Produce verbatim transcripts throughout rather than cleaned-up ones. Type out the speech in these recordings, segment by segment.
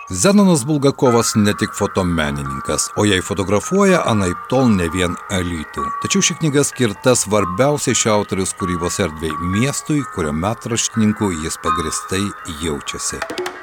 Zenonas Bulgakovas ne tik fotomenininkas, o jei fotografuoja, anaiptol ne vien Alytų. Tačiau ši knyga skirta svarbiausiai šio autoriaus kūrybos erdvei miestui, kurio metraštininku jis pagrįstai jaučiasi.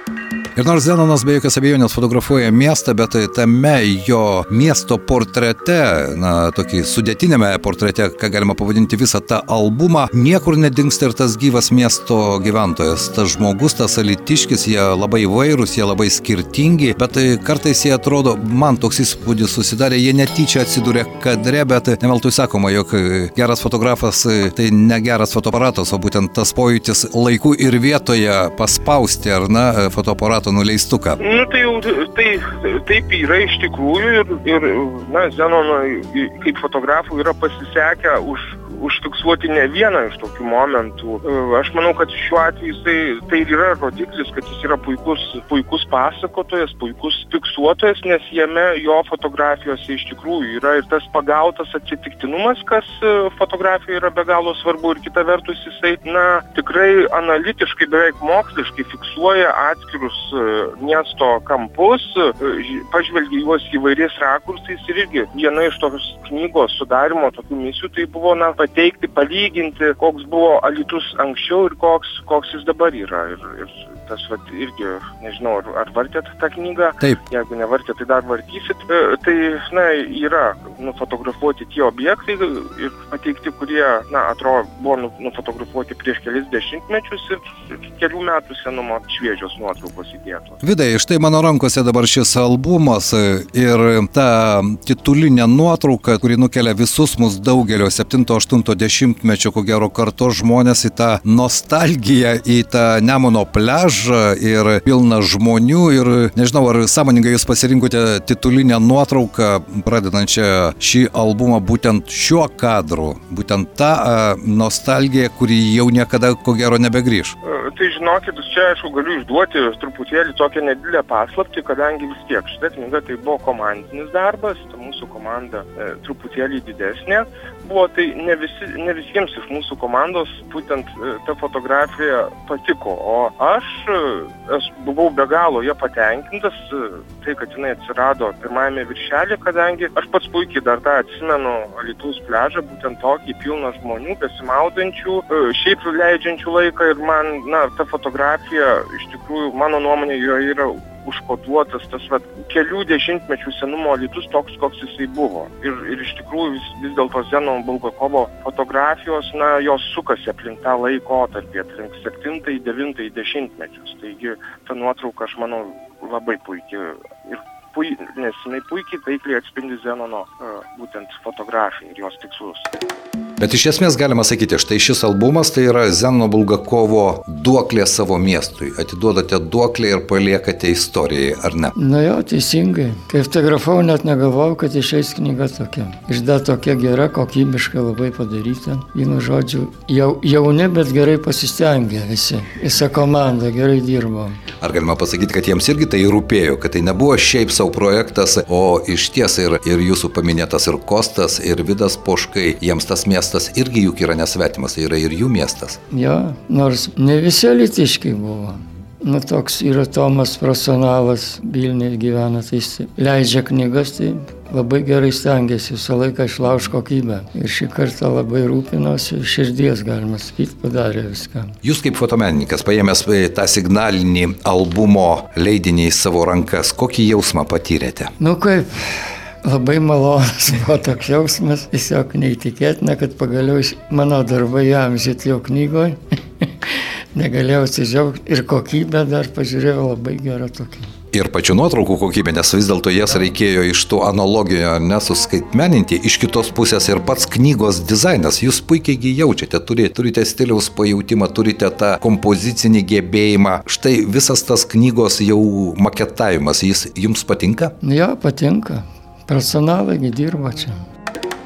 Ir nors Zenonas be jokios abejonės fotografuoja miestą, bet tame jo miesto portrete, na, tokį sudėtinėme portrete, ką galima pavadinti visą tą albumą, niekur nedingsta ir tas gyvas miesto gyventojas. Tas žmogus, tas alytiškis, jie labai įvairūs, jie labai skirtingi, bet kartais jie atrodo, man toks įspūdis susidarė, jie netyčia atsidūrė kadre, bet neveltui sakoma, jog geras fotografas tai ne geras fotoaparatas, o būtent tas pojūtis laiku ir vietoje paspausti, ar na, fotoaparatą nuleistuką. Nu, tai jau tai, taip yra iš tikrųjų ir, ir na, Zenonui kaip fotografui yra pasisekę už užfiksuoti ne vieną iš tokių momentų. Aš manau, kad šiuo atveju tai, tai yra rodiklis, kad jis yra puikus, puikus pasakotojas, puikus fiksuotojas, nes jame jo fotografijose iš tikrųjų yra ir tas pagautas atsitiktinumas, kas fotografijoje yra be galo svarbu, ir kita vertus jisai, na, tikrai analitiškai, beveik moksliškai fiksuoja atskirus miesto kampus, pažvelgia juos įvairiais rakursais, ir irgi viena iš tokios knygos sudarimo tokių misijų tai buvo, na, pateikti, palyginti, koks buvo Alytus anksčiau ir koks, koks jis dabar yra. Ir, ir tas vat, irgi, nežinau, ar, ar vartėt tą knygą? Taip. Jeigu nevartėt, tai dar vartysit. Tai, na, yra nufotografuoti tie objektai ir pateikti, kurie, na, atrodo, buvo nufotografuoti prieš kelis dešimtmečius ir, ir kelių metų senumo šviežios nuotraukos įdėtos. Vidai, štai mano rankose dabar šis albumas ir ta titulinė nuotrauka, kuri nukelia visus mus daugelio septinto aštunto dešimtmečio, ko gero kartos žmonės į tą nostalgiją, į tą Nemuno pliažą ir pilna žmonių, ir nežinau, ar sąmoningai jūs pasirinkote titulinę nuotrauką, pradedančią šį albumą būtent šiuo kadru, būtent tą nostalgiją, kuri jau niekada, ko gero, nebegrįš. Tai žinokit, čia aišku galiu išduoti truputėlį tokią nedidelę paslaptį, kadangi vis tiek šitą knygą tai buvo komandinis darbas, ta mūsų komanda e, truputėlį didesnė buvo, tai ne, visi, ne visiems iš mūsų komandos būtent e, ta fotografija patiko, o aš, aš buvau be galo ją patenkintas, e, tai kad jinai atsirado pirmajame viršelį, kadangi aš pats puikiai dar tą atsimenu Alytaus pliažą, būtent tokį pilną žmonių, besimaudančių, e, šiaip leidžiančių laiką, ir man, na, ta fotografija, iš tikrųjų, mano nuomonė, joje yra užkoduotas tas vat, kelių dešimtmečių senumo Alytus toks, koks jisai buvo. Ir, ir iš tikrųjų vis, vis dėlto Zenono Bulgakovo fotografijos, na, jos sukasi aplink tą laikotarpį, aplink septintąjį, devintąjį dešimtmečius. Taigi ta nuotrauka, aš manau, labai puikiai ir pui, nes jinai puikiai taikliai atspindi Zenono uh, būtent fotografiją ir jos tikslus. Bet iš esmės galima sakyti, štai šis albumas tai yra Zenono Bulgakovo duoklė savo miestui. Atiduodate duoklę ir paliekate istorijai, ar ne? Na jo, teisingai. Kai fotografavau, net negalvojau, kad išeis knyga tokia. Išda tokia gera, kokybiškai labai padaryta. Vienu žodžiu, jau, jauni, bet gerai pasistengė visi. Visa komanda gerai dirbo. Ar galima pasakyti, kad jiems irgi tai rūpėjo, kad tai nebuvo šiaip savo projektas, o iš ties ir, ir jūsų paminėtas ir Kostas, ir Vidas Poškai, jiems tas miestas irgi juk yra nesvetimas, tai yra ir jų miestas. Jo, nors ne visi alytiškiai buvo. Nu, toks yra Tomas profesionalas, Vilniuje gyvena, tai jis leidžia knygas, tai labai gerai stengiasi visą laiką išlaužti kokybę. Ir šį kartą labai rūpinosi, širdies, galima sakyti, padarė viską. Jūs kaip fotomenininkas, paėmęs tą signalinį albumo leidinį į savo rankas, kokį jausmą patyrėte? Nu kaip, labai malonus buvo toks jausmas, tiesiog neįtikėtina, kad pagaliau mano darbai įamžyti jau knygoje. Negalėjau atsižiaugti ir kokybę dar pažiūrėjau labai gerą tokį. Ir pačių nuotraukų kokybė, nes vis dėlto jas reikėjo iš tų analogijų nesuskaitmeninti, iš kitos pusės ir pats knygos dizainas, jūs puikiai jaučiate, turite, turite stiliaus pajautimą, turite tą kompozicinį gebėjimą. Štai visas tas knygos jau maketavimas, jis jums patinka? Jo, patinka. Personalai dirba čia.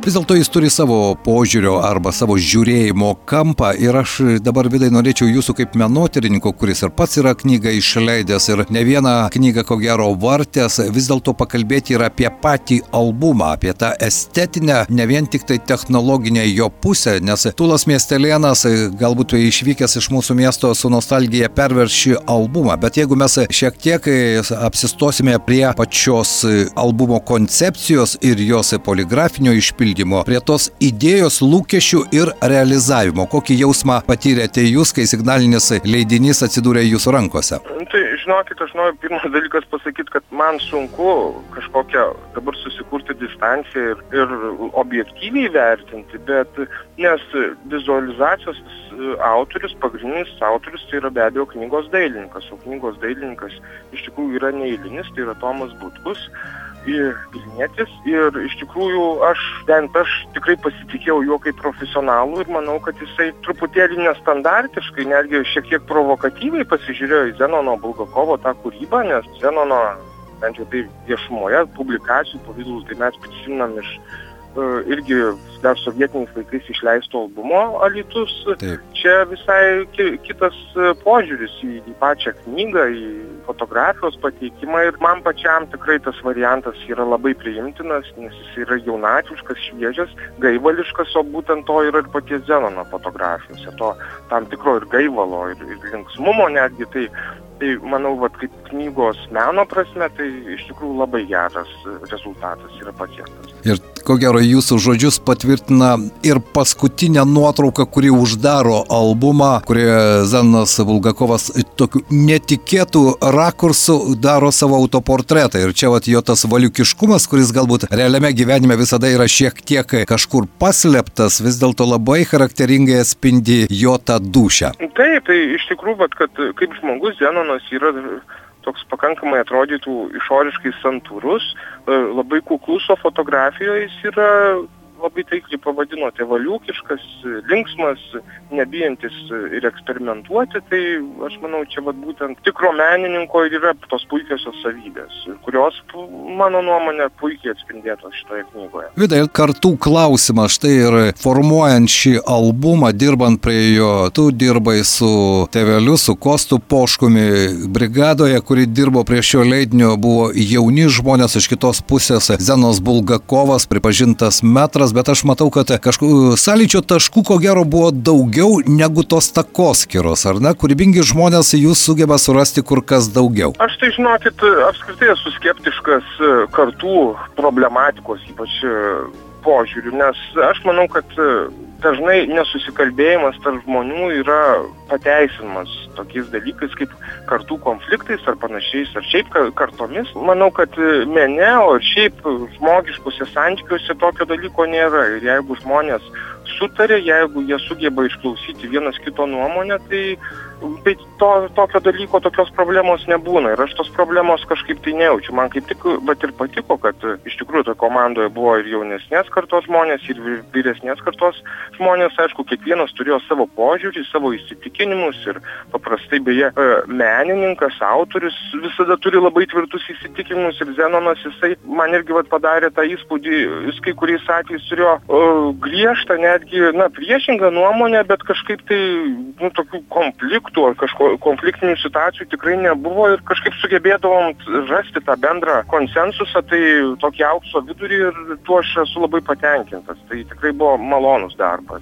Vis dėlto jis turi savo požiūrio arba savo žiūrėjimo kampą ir aš dabar, Vidai, norėčiau jūsų kaip menotyrininko, kuris ir pats yra knygą išleidęs ir ne vieną knygą ko gero vartęs, vis dėlto pakalbėti ir apie patį albumą, apie tą estetinę, ne vien tik tai technologinę jo pusę, nes Tūlas Miestelėnas galbūt išvykęs iš mūsų miesto su nostalgija perverš šį albumą, bet jeigu mes šiek tiek apsistosime prie pačios albumo koncepcijos ir jos poligrafinio išpildymo, prie tos idėjos, lūkesčių ir realizavimo. Kokį jausmą patyrėte jūs, kai signalinis leidinys atsidūrė jūsų rankose? Tai, žinokit, aš noriu pirmas dalykas pasakyti, kad man sunku kažkokią dabar susikurti distanciją ir, ir objektyviai vertinti, bet nes vizualizacijos autorius, pagrindinis autorius, tai yra be abejo knygos dailininkas, o knygos dailininkas iš tikrųjų yra neeilinis, tai yra Tomas Butkus. Ir Vilnietis ir iš tikrųjų aš, bent aš tikrai pasitikėjau juo kaip profesionalu ir manau, kad jisai truputėlį nestandartiškai, netgi šiek tiek provokatyviai pasižiūrėjo į Zenono Bulgakovo tą kūrybą, nes Zenono, bent jau tai viešumoje, publikacijų pavidalų, tai mes prisiminam iš uh, irgi dar sovietiniais laikais išleisto albumo Alytus. Taip. Čia visai ki- kitas požiūris į, į pačią knygą, į fotografijos pateikimą ir man pačiam tikrai tas variantas yra labai priimtinas, nes jis yra jaunatviškas, šviežias, gaivališkas, o būtent to yra ir paties Zenono fotografijose, to tam tikro ir gaivalo, ir, ir linksmumo netgi, tai, tai manau, vat, kaip knygos meno prasme, tai iš tikrųjų labai geras rezultatas yra pasiektas. Ir ko gero jūsų žodžius patvirtina ir paskutinę nuotrauką, kuri uždaro albumą, kurioje Zenonas Bulgakovas tokiu netikėtų rakursų daro savo autoportretą. Ir čia vat jo tas valiukiškumas, kuris galbūt realiame gyvenime visada yra šiek tiek kažkur paslėptas, vis dėlto labai charakteringai atspindi jo tą dūšią. Taip, tai iš tikrųjų, vat, kad kaip žmogus Zenonas yra toks pakankamai atrodytų išoriškai santūrus, labai kuklus, o fotografijoje jis yra labai taikliai pavadinote valiukiškas, linksmas, nebijantis ir eksperimentuoti, tai aš manau, čia vat būtent tikro menininko ir yra tos puikiosios savybės, kurios, mano nuomonė, puikiai atspindėtos šitoje knygoje. Vidai, kartų klausimas, štai ir formuojant šį albumą, dirbant prie jo, tu dirbai su tėveliu, su Kostu Poškumi, brigadoje, kuri dirbo prie šio leidinio, buvo jauni žmonės, iš kitos pusės Zenonas Bulgakovas, pripažintas metras, bet aš matau, kad kažkokių sąlyčio taškų ko gero buvo daugiau negu tos takoskyros, ar ne? Kūrybingi žmonės jūs sugeba surasti kur kas daugiau. Aš tai, žinokit, apskritai esu skeptiškas kartų problematikos, ypač požiūrių, nes aš manau, kad dažnai nesusikalbėjimas tarp žmonių yra pateisinamas tokiais dalykais kaip kartų konfliktais ar panašiais, ar šiaip kartomis. Manau, kad mene, o ir šiaip žmogiškuose santykiuose tokio dalyko nėra. Ir jeigu žmonės sutarė, jeigu jie sugeba išklausyti vienas kito nuomonę, tai, tai to, tokio dalyko, tokios problemos nebūna. Ir aš tos problemos kažkaip tai nejaučiu. Man kaip tik, bet ir patiko, kad iš tikrųjų toje komandoje buvo ir jaunesnės kartos žmonės, ir vyresnės kartos žmonės. Aišku, kiekvienas turėjo savo požiūrį, savo įsitikinimus ir paprastai beje menininkas, autorius visada turi labai tvirtus įsitikinimus ir Zenonas, jisai man irgi vat, padarė tą įspūdį, jis kai kuriais atvejais turėjo uh, griežtą, netgi, na, priešingą nuomonę, bet kažkaip tai, nu, tokių konfliktų ar kažko konfliktinių situacijų tikrai nebuvo ir kažkaip sugebėdavom rasti tą bendrą konsensusą, tai tokį aukso vidurį ir tuo aš esu labai patenkintas. Tai tikrai buvo malonus darbas.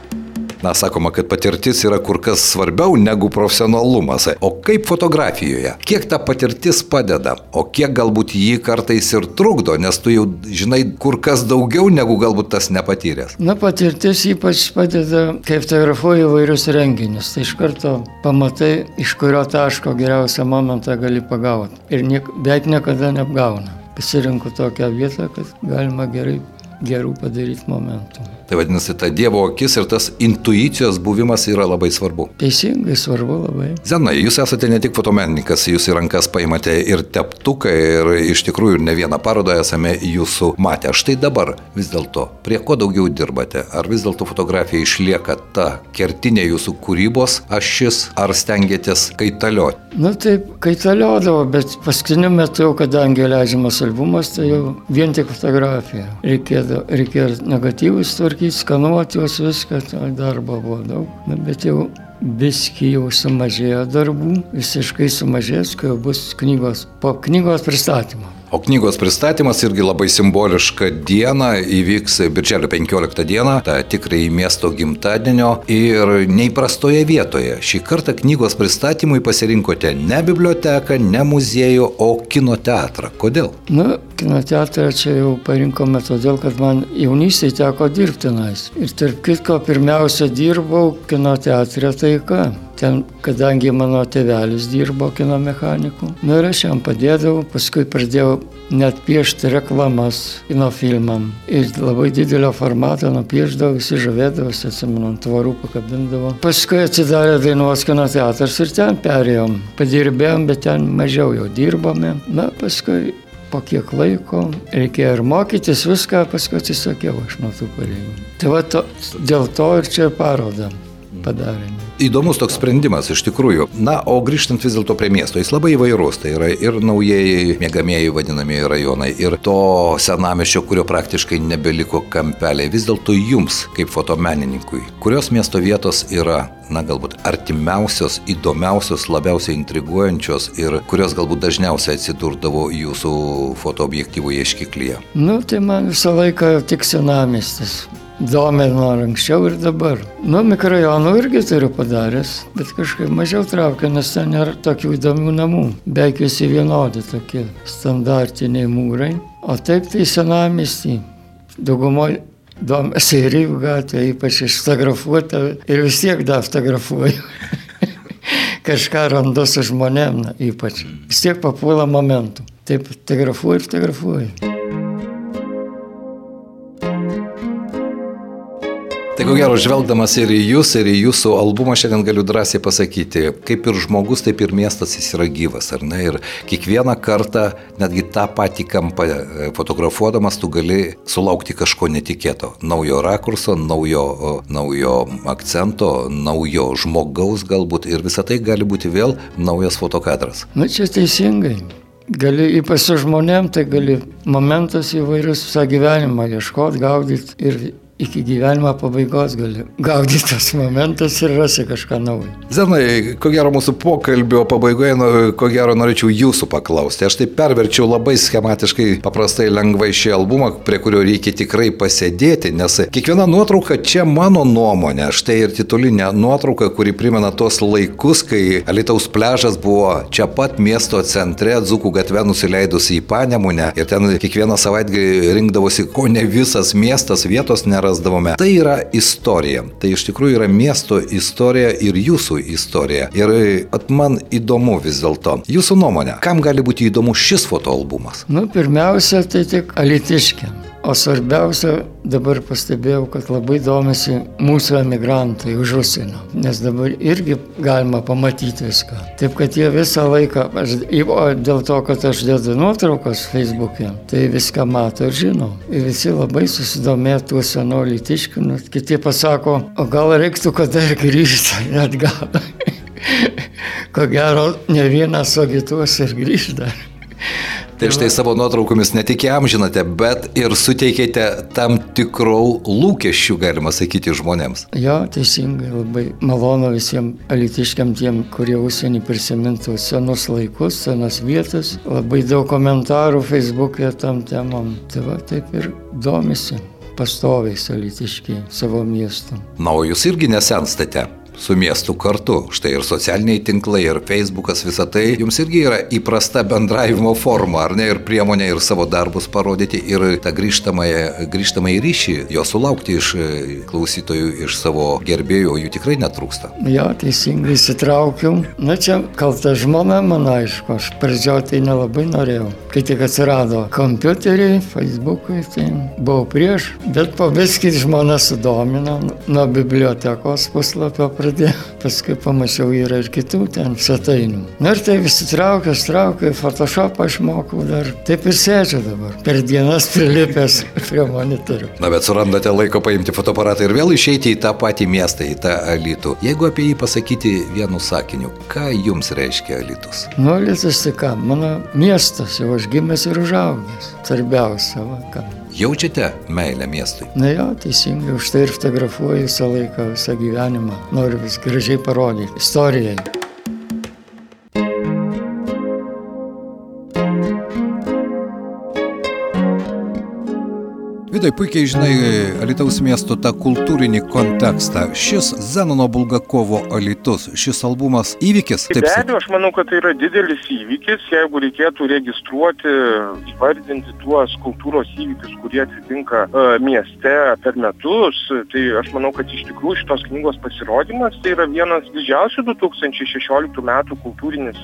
Na, sakoma, kad patirtis yra kur kas svarbiau negu profesionalumas. O kaip fotografijoje? Kiek ta patirtis padeda? O kiek galbūt jį kartais ir trukdo, nes tu jau žinai kur kas daugiau negu galbūt tas nepatyręs? Na, patirtis ypač padeda, kai fotografuoji įvairius renginius. Tai iš karto pamatai, iš kurio taško geriausią momentą gali pagauti. Ir niek, beveik niekada neapgauna. Pasirinku tokią vietą, kad galima gerai, gerų padaryti momentų. Tai vadinasi, ta Dievo akis ir tas intuicijos buvimas yra labai svarbu. Teisingai, svarbu labai. Zenai, jūs esate ne tik fotomenininkas, jūs į rankas paimate ir teptuką ir iš tikrųjų ne vieną parodą esame jūsų matę. Štai dabar vis dėlto, prie ko daugiau dirbate? Ar vis dėlto fotografija išlieka ta kertinė jūsų kūrybos ašis, ar stengiatės kaitalioti? Nu taip, kaitaliodavo, bet paskutiniu metu, kadangi leidžiamas albumas, tai jau vien tik fotografija. Reikėjo, reikėjo negatyvus tvarkyti, skanuoti juos viską, tai darbo buvo daug. Na, bet jau biskį jau sumažėjo darbų, visiškai sumažės, kai jau bus knygos, po knygos pristatymo. O knygos pristatymas irgi labai simboliška diena įvyks birželio penkioliktą dieną, tą tikrąjį miesto gimtadienio ir neįprastoje vietoje. Šį kartą knygos pristatymui pasirinkote ne biblioteką, ne muziejų, o kinoteatrą. Kodėl? Nu, kinoteatrą čia jau parinkome todėl, kad man jaunystėje teko dirbti tenais. Ir tarp kitko, pirmiausia dirbau kinoteatre Taika. Ten, kadangi mano tėvelis dirbo kino mechaniku, nu ir aš jam padėdavau, paskui pradėjau net piešti reklamas kino filmam. Ir labai didelio formato nupiešdavau, visi žavėdavosi, atsimenu, ant tvorų pakabindavo. Paskui atsidarė Dainavos kino teatras ir ten perėjom. Padirbėjom, bet ten mažiau jau dirbome. Na, paskui po kiek laiko reikėjo ir mokytis viską, paskui atsisakiau aš nuo tų pareigų. Tai va, to, dėl to ir čia parodą padarėme. Įdomus toks sprendimas iš tikrųjų. Na, o grįžtant vis dėlto prie miesto, jis labai įvairus. Tai yra ir naujieji miegamieji vadinamieji rajonai, ir to senamiesčio, kurio praktiškai nebeliko kampeliai. Vis dėlto jums, kaip fotomenininkui, kurios miesto vietos yra, na, galbūt artimiausios, įdomiausios, labiausiai intriguojančios ir kurios galbūt dažniausiai atsidurdavo jūsų fotoobjektyvų ieškiklyje? Nu, tai man visą laiką tik senamiestis. Domino anksčiau ir dabar. Nu, mikrorajonų irgi turiu padaręs, bet kažkaip mažiau traukia, nes ten nėra tokių įdomių namų. Beveik visi vienodi tokie standartiniai mūrai. O taip tai senamiestį. Daugumoje domisi ir Rygų gatvė, ypač išfotografuota ir vis tiek dar fotografuoju. Kažką randu su žmonėm, na, ypač. Vis tiek papuola momentų. Taip fotografuoju ir fotografuoju. Tai ko gero, žvelgdamas ir į jūs, ir į jūsų albumą šiandien galiu drąsiai pasakyti, kaip ir žmogus, taip ir miestas jis yra gyvas, ar ne? Ir kiekvieną kartą, netgi tą patį kampą fotografuodamas, tu gali sulaukti kažko netikėto. Naujo rakurso, naujo, naujo akcento, naujo žmogaus galbūt. Ir visą tai gali būti vėl naujas fotokadras. Nu, čia teisingai. Gali, ypač su žmonėm, tai gali momentas įvairius visą gyvenimą ieškoti, gaudyti ir iki gyvenimo pabaigos gali gaudyti tas momentas ir rasi kažką naujo. Zenai, ko gero mūsų pokalbio pabaigoje, ko gero norėčiau jūsų paklausti. Aš tai perverčiau labai schematiškai, paprastai lengvai šį albumą, prie kurio reikia tikrai pasėdėti, nes kiekviena nuotrauka čia mano nuomonė. Štai ir titulinė nuotrauka, kuri primena tos laikus, kai Alytaus pliažas buvo čia pat miesto centre, Dzūkų gatve nusileidusi į Panemunę ir ten kiekvieną savaitgalį rinkdavosi ko ne visas miestas, vietos nėra. Rasdavome. Tai yra istorija. Tai iš tikrųjų yra miesto istorija ir jūsų istorija. Ir at man įdomu vis dėlto. Jūsų nuomonė, kam gali būti įdomu šis fotoalbumas? Nu, pirmiausia, tai tik alytiškiam. O svarbiausia, dabar pastebėjau, kad labai domisi mūsų emigrantai už užsienio, nes dabar irgi galima pamatyti viską. Taip, kad jie visą laiką, aš, dėl to, kad aš dedu nuotraukas Facebook'e, tai viską mato ir žino. Ir visi labai susidomė tuo senu alytiškiu, kiti pasako, o gal reiktų kada ir grįžti, net gal. Ko gero, ne vienas agituos ir grįžta. Tai štai savo nuotraukomis ne tik amžinate, bet ir suteikėte tam tikrų lūkesčių, galima sakyti, žmonėms. Jo, teisingai, labai malonu visiems alytiškiam tiem, kurie užsienį prisimintų senus laikus, senas vietas. Labai daug komentarų Facebook'e tam temam. Tai va, taip ir domisi pastoviai alytiškiai savo miestu. Na, o jūs irgi nesenstate. su miestu kartu. Štai ir socialiniai tinklai, ir Facebookas, visa tai jums irgi yra įprasta bendravimo forma, ar ne, ir priemonė, ir savo darbus parodyti, ir tą grįžtamąjį, grįžtamąjį ryšį, jo sulaukti iš klausytojų, iš savo gerbėjų, jų tikrai netrūksta. Jo, teisingai įsitraukiau. Na čia kalta žmona, man aišku, aš pradžioje tai nelabai norėjau. Kai tik atsirado kompiuteriai, Facebookai, tai buvau prieš, bet po viskį žmona sudomino, nuo bibliotekos puslapio pradėjo, paskui pamačiau yra ir kitų ten svetainių. Na ir tai visi traukia, traukia, Photoshopą išmokau dar, taip ir sėdžiu dabar, per dienas prilipęs prie monitorių. Na, bet surandate laiko paimti fotoaparatą ir vėl išeiti į tą patį miestą, į tą Alytų. Jeigu apie jį pasakyti vienu sakiniu, ką jums reiškia Alytus? Nu, Alytus tai ką, mano miestas, jau aš gimęs ir užaugęs, svarbiausia, va, ką. Jaučiate meilę miestui? Na jo, teisingai, už tai ir fotografuoju visą laiką, visą gyvenimą. Noriu vis gražiai parodyti istorijai. Vidai, puikiai žinai Alytaus miesto tą kultūrinį kontekstą. Šis Zenono Bulgakovo Alytus, šis albumas įvykis? Be abejo, aš manau, kad tai yra didelis įvykis, jeigu reikėtų registruoti, įvardinti tuos kultūros įvykius, kurie atsitinka uh, mieste per metus, tai aš manau, kad iš tikrųjų šitos knygos pasirodymas tai yra vienas didžiausių du tūkstančiai šešioliktų metų kultūrinis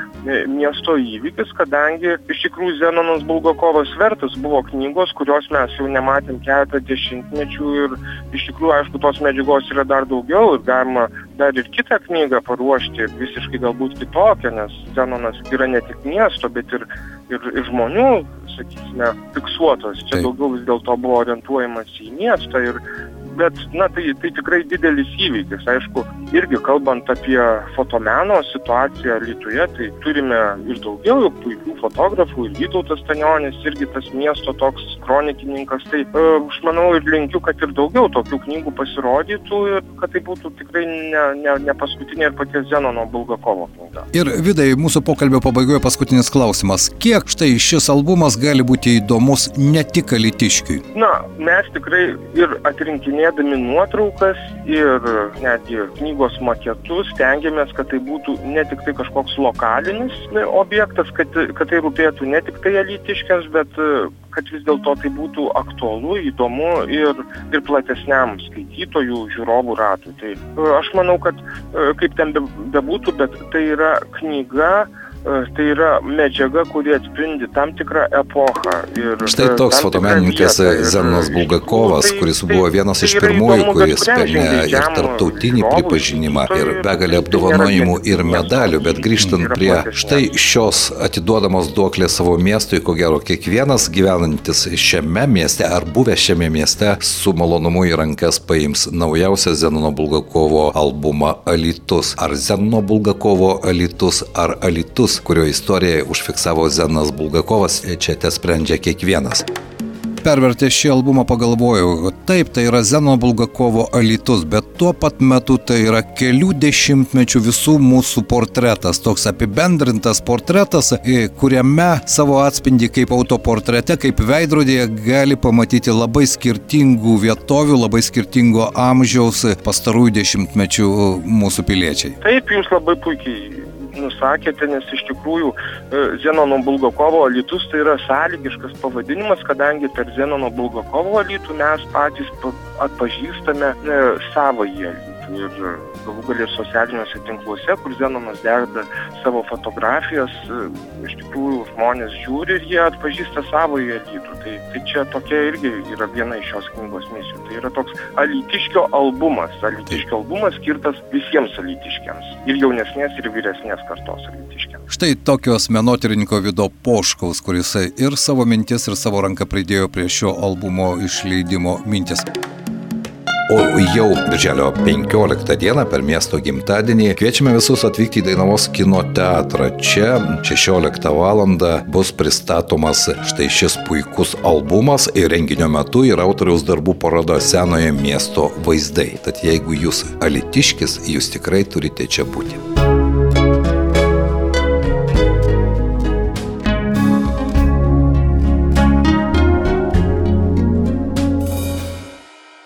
miesto įvykis, kadangi iš tikrųjų Zenonas Bulgakovas vertas buvo knygos, kurios mes jau nematėme matėm keletą dešimtmečių ir iš tikrųjų, aišku, tos medžiagos yra dar daugiau ir galima dar ir kitą knygą paruošti, visiškai galbūt kitokią, nes Zenonas yra ne tik miesto, bet ir, ir, ir žmonių, sakysime, fiksuotos. Čia Taip. Daugiau vis dėlto buvo orientuojamas į miestą ir bet, na, tai, tai tikrai didelis įvykis. Aišku, irgi kalbant apie fotomeno situaciją Alytuje, tai turime ir daugiau puikių fotografų, ir Vytautas Stanionis, irgi tas miesto toks kronikininkas. Tai aš manau ir linkiu, kad ir daugiau tokių knygų pasirodytų ir kad tai būtų tikrai ne, ne, ne paskutinė ir paties Zenono Bulgakovo knyga. Ir Vidai, mūsų pokalbio pabaigoje paskutinis klausimas. Kiek štai šis albumas gali būti įdomus ne tik alytiškiui? Na, mes tikrai ir atrinkinėdami nuotraukas ir netgi knygos maketus stengiamės, kad tai būtų ne tik tai kažkoks lokalinis objektas, kad, kad tai rūpėtų ne tik tai alytiškiams, bet kad vis dėlto tai būtų aktualu, įdomu ir, ir platesniam skaitytojų, žiūrovų ratui. Tai aš manau, kad kaip ten bebūtų, bet tai yra knyga, tai yra medžiaga, kuri atspindi tam tikrą epochą. Ir štai toks fotomenininkas Zenonas Bulgakovas, tai, kuris buvo vienas tai, iš pirmųjų, įdomu, kuris pelnė ir tarptautinį pripažinimą, ir begalę apdovanojimų ir medalių, bet grįžtant prie štai šios atiduodamos duoklės savo miestui, ko gero kiekvienas gyvenantis šiame mieste ar buvęs šiame mieste su malonumu į rankas paims naujausią Zenono Bulgakovo albumą Alytus. Ar Zenono Bulgakovo Alytus, ar Alytus, kurio istoriją užfiksavo Zenonas Bulgakovas, čia te sprendžia kiekvienas. Pervertė šį albumą pagalvojau, taip, tai yra Zenono Bulgakovo Alytus, bet tuo pat metu tai yra kelių dešimtmečių visų mūsų portretas, toks apibendrintas portretas, kuriame savo atspindį kaip autoportrete, kaip veidrodėje gali pamatyti labai skirtingų vietovių, labai skirtingo amžiaus pastarųjų dešimtmečių mūsų piliečiai. Taip, jūs labai puikiai nusakėte, nes iš tikrųjų Zenono Bulgakovo Alytus tai yra sąlygiškas pavadinimas, kadangi per Zenono Bulgakovo Alytų mes patys atpažįstame savąjį Alytų. Ir galų galę socialiniuose tinkluose, kur Zenonas deda savo fotografijas, iš tikrųjų žmonės žiūri ir jie atpažįsta savąjį Alytų. Tai, tai čia tokia irgi yra viena iš šios knygos misijų. Tai yra toks alytiškio albumas. Alytiškio albumas skirtas visiems alytiškiams. Ir jaunesnės, ir vyresnės kartos alytiškiams. Štai tokios menotyrininko Vido Poškaus, kuris ir savo mintis, ir savo ranką pridėjo prie šio albumo išleidimo mintis. O jau birželio penkioliktą dieną per miesto gimtadienį kviečiame visus atvykti į Dainavos kino teatrą. Čia šešioliktą valandą bus pristatomas štai šis puikus albumas ir renginio metu yra autoriaus darbų paroda Senojo miesto vaizdai. Tad jeigu jūs alytiškis, jūs tikrai turite čia būti.